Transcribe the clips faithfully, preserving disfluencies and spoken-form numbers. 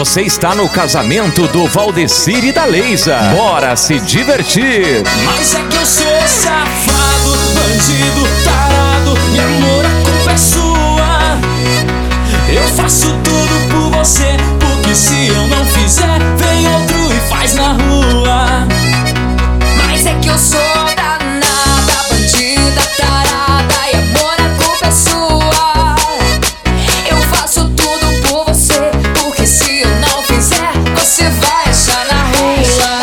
Você está no casamento do Valdecir e da Leisa. Bora se divertir. Mas é que eu sou safado, bandido, tarado, e amor, a culpa é sua. Eu faço tudo por você, porque se eu não fizer, vem outro e faz na rua. Mas é que eu sou danada, bandida, tarada, e amor, a culpa é sua. Eu faço tudo por você, porque se eu não fizer, você vai achar na rua.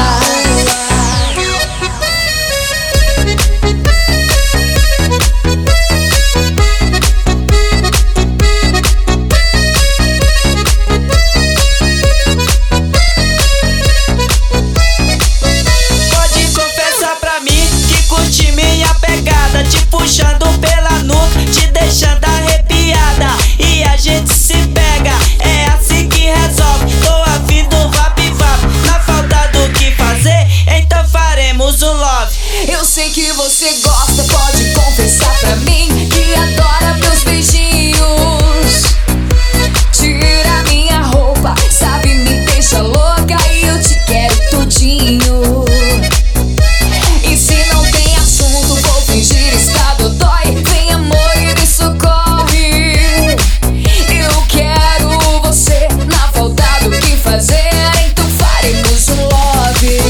Puxando pela nuca, te deixando arrepiada, e a gente se pega, é assim que resolve. Tô a fim do vap-vap, na falta do que fazer, então faremos um love. Eu sei que você gosta, pode confessar pra mim que adora meus beijinhos. Tira minha roupa, sabe, me deixa louca, e eu te quero tudinho. E se não tem assunto, vou fingir estar dodói. Vem amor e me socorre. Eu quero você, na falta do que fazer, então faremos um love.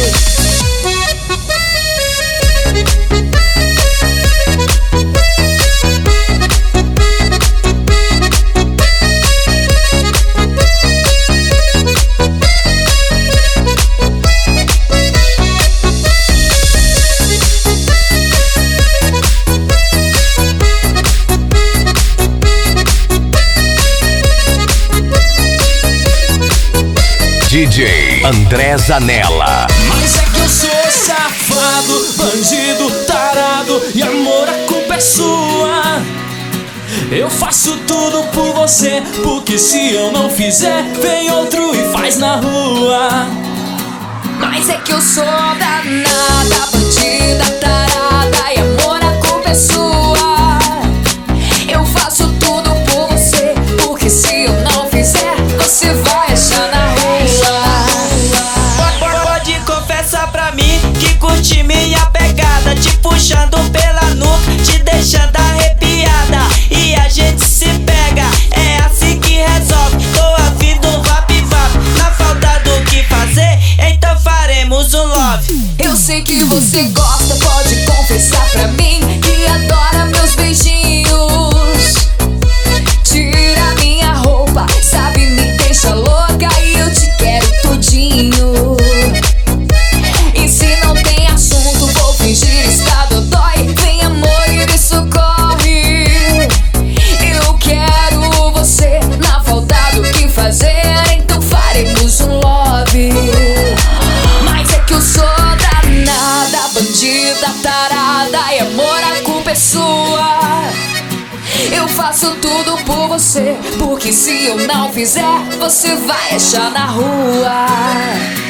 D J André Zanella. Mas é que eu sou safado, bandido, tarado, e amor, a culpa é sua. Eu faço tudo por você, porque se eu não fizer, vem outro e faz na rua. Mas é que eu sou danada, bandida, tarada, e amor, a culpa é sua. Eu faço tudo por você, porque se eu não fizer, você vai achar na rua. Pode confessar pra mim que curte minha pegada, te puxando pela nuca, te deixando arrepiada, e a gente se pega, é assim que resolve. Tô a fim do vap-vap, na falta do que fazer, então faremos um love. Eu sei que você gosta, pode confessar pra mim que adora meus beijinhos. Tira minha roupa, sabe, me deixa louca, e eu te quero tudinho. E se não tem assunto, vou fingir estar dodói. Vem amor e me socorre. Eu quero você, na falta do que fazer, então faremos um love. Mas é que eu sou danada, bandida, tarada, e amor, a culpa é sua. Eu faço tudo por você, porque se eu não fizer, você vai achar na rua.